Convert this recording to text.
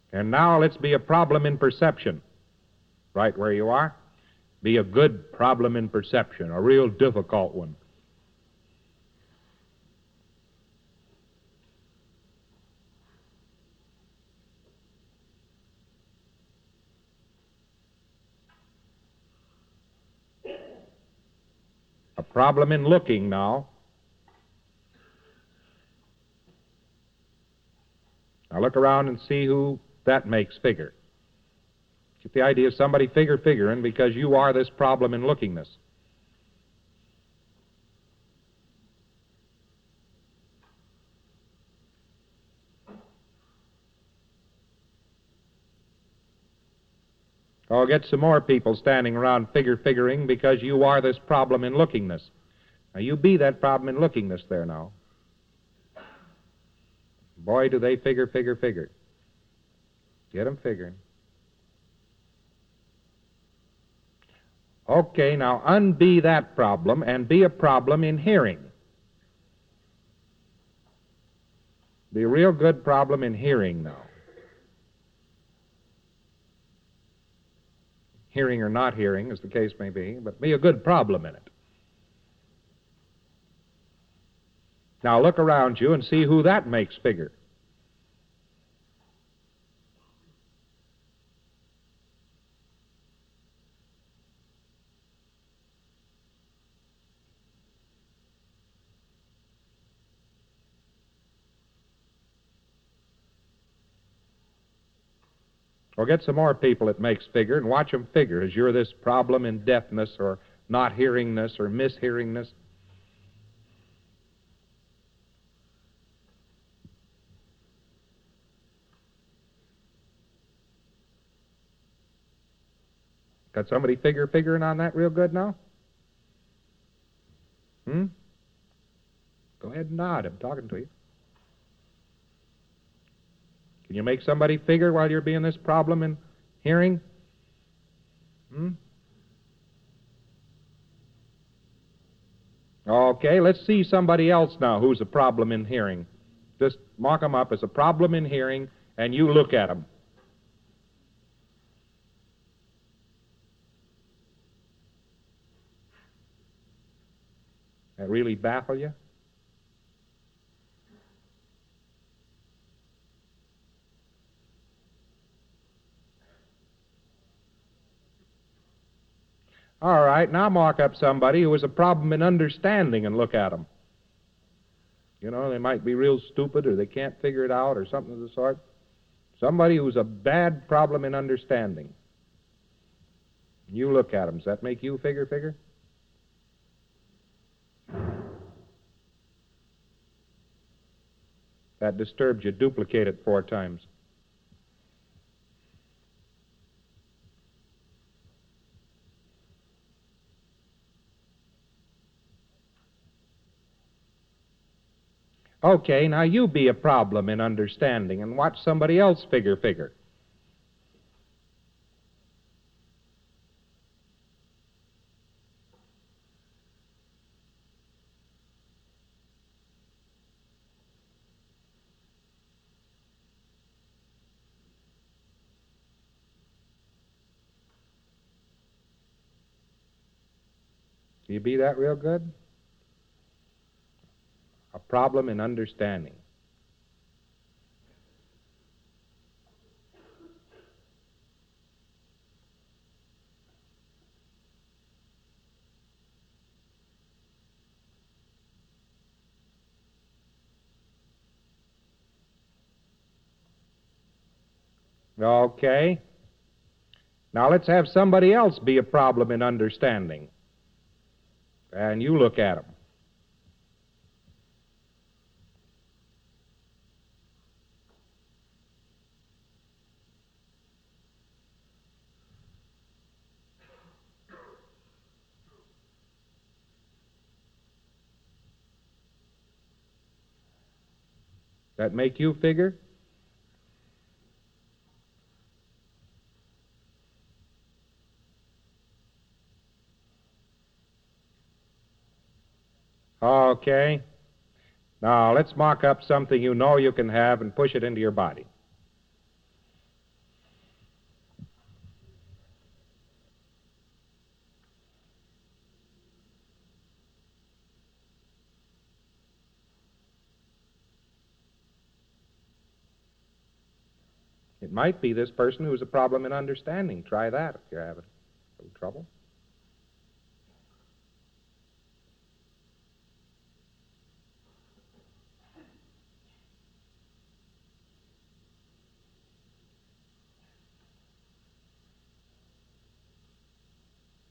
And now let's be a problem in perception. Right where you are. Be a good problem in perception, a real difficult one. A problem in looking now. Now look around and see who that makes figure. Get the idea of somebody figuring because you are this problem in lookingness. Oh, get some more people standing around figuring because you are this problem in lookingness. Now you be that problem in lookingness there now. Boy, do they figure. Get them figuring. Okay, now unbe that problem and be a problem in hearing. Be a real good problem in hearing now. Hearing or not hearing, as the case may be, but be a good problem in it. Now look around you and see who that makes figure. Or get some more people that makes figure and watch them figure as you're this problem in deafness or not hearingness or mishearingness. Got somebody figuring on that real good now? Go ahead and nod. I'm talking to you. Can you make somebody figure while you're being this problem in hearing? Okay, let's see somebody else now who's a problem in hearing. Just mark them up as a problem in hearing, and you look at them. That really baffle you? All right, now mark up somebody who has a problem in understanding and look at them. You know, they might be real stupid or they can't figure it out or something of the sort. Somebody who's a bad problem in understanding. You look at them. Does that make you figure? That disturbs you. Duplicate it 4 times. Okay, now you be a problem in understanding and watch somebody else figure. Do you be that real good? A problem in understanding. Okay. Now let's have somebody else be a problem in understanding. And you look at them. That make you figure? Okay. Now let's mark up something you know you can have and push it into your body. It might be this person who has a problem in understanding. Try that if you're having trouble.